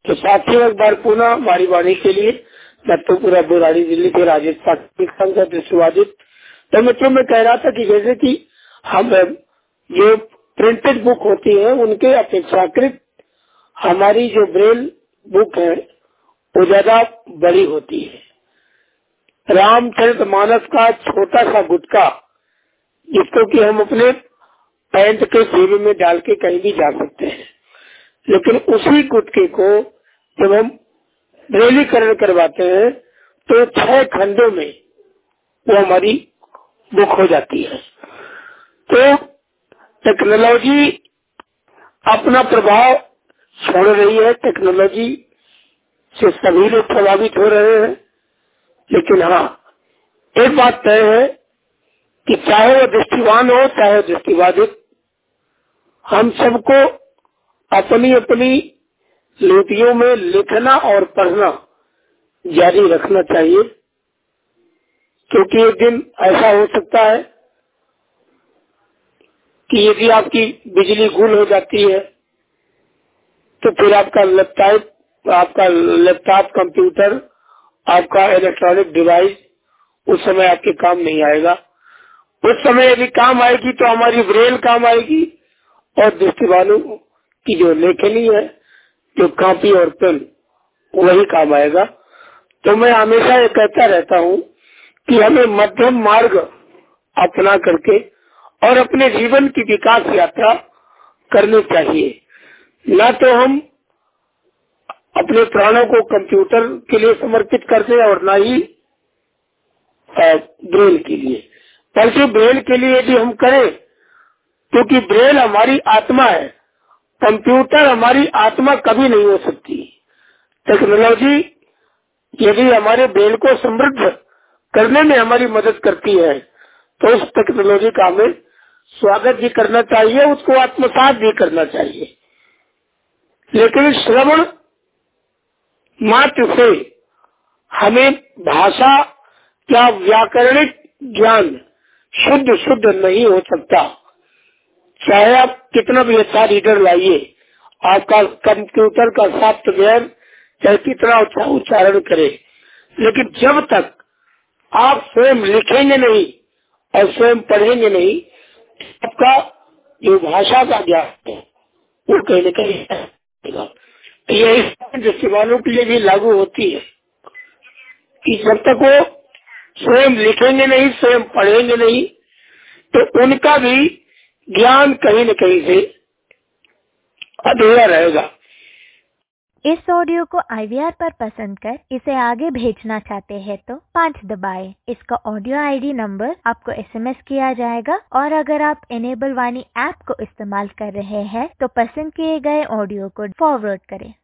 तो साथियों, एक बार पुनः हमारी वाणी के लिए दत्तोपुरा बुराड़ी दिल्ली के राजेश पाटिल का दृष्टिवादित। तो मित्रों, मैं कह रहा था कि जैसे कि हम जो प्रिंटेड बुक होती है उनके अपेक्षाकृत हमारी जो ब्रेल बुक है वो ज्यादा बड़ी होती है। रामचरितमानस का छोटा सा गुटका जिसको कि हम अपने पैंट के जेब में डाल के कहीं भी जा सकते हैं, लेकिन उसी गुटके को जब हम ब्रेलीकरण करवाते हैं तो 6 खंडों में वो हमारी बुक हो जाती है। तो टेक्नोलॉजी अपना प्रभाव छोड़ रही है, टेक्नोलॉजी से सभी लोग प्रभावित हो रहे हैं। लेकिन हाँ, एक बात तय है कि चाहे वो दृष्टिवान हो चाहे दृष्टिबाधित, हम सबको अपनी अपनी लिपियों में लिखना और पढ़ना जारी रखना चाहिए, क्योंकि एक दिन ऐसा हो सकता है कि यदि आपकी बिजली गुल हो जाती है तो फिर आपका लैपटॉप, कंप्यूटर, आपका इलेक्ट्रॉनिक डिवाइस उस समय आपके काम नहीं आएगा। उस समय यदि काम आएगी तो हमारी ब्रेल काम आएगी और दृष्टिवालों की जो लेखनी है, जो कॉपी और पेन, वही काम आएगा। तो मैं हमेशा ये कहता रहता हूँ कि हमें मध्यम मार्ग अपना करके और अपने जीवन की विकास यात्रा करनी चाहिए। न तो हम अपने प्राणों को कंप्यूटर के लिए समर्पित कर दें और न ही ब्रेल के लिए, बल्कि ब्रेल के लिए यदि हम करें, क्योंकि ब्रेल हमारी आत्मा है, कंप्यूटर हमारी आत्मा कभी नहीं हो सकती। टेक्नोलॉजी यदि हमारे ब्रेल को समृद्ध करने में हमारी मदद करती है तो उस टेक्नोलॉजी का हमें स्वागत भी करना चाहिए, उसको आत्मसात भी करना चाहिए। लेकिन श्रवण मात्र से हमें भाषा या व्याकरणिक ज्ञान शुद्ध नहीं हो सकता। चाहे आप कितना भी अच्छा रीडर लाइए, आपका कंप्यूटर का सॉफ्टवेयर चाहे कितना अच्छा उच्चारण करे, लेकिन जब तक आप स्वयं लिखेंगे नहीं और स्वयं पढ़ेंगे नहीं, आपका जो भाषा का ज्ञान है वो कहीं न कहीं रहेगा। यही दृष्टिवानों के लिए भी लागू होती है कि जब तक वो स्वयं लिखेंगे नहीं, स्वयं पढ़ेंगे नहीं, तो उनका भी ज्ञान कहीं न कहीं से अधूरा रहेगा। इस ऑडियो को IVR पर पसंद कर इसे आगे भेजना चाहते हैं तो 5 दबाएं। इसका ऑडियो ID नंबर आपको SMS किया जाएगा और अगर आप इनेबल वाणी ऐप को इस्तेमाल कर रहे हैं तो पसंद किए गए ऑडियो को फॉरवर्ड करें।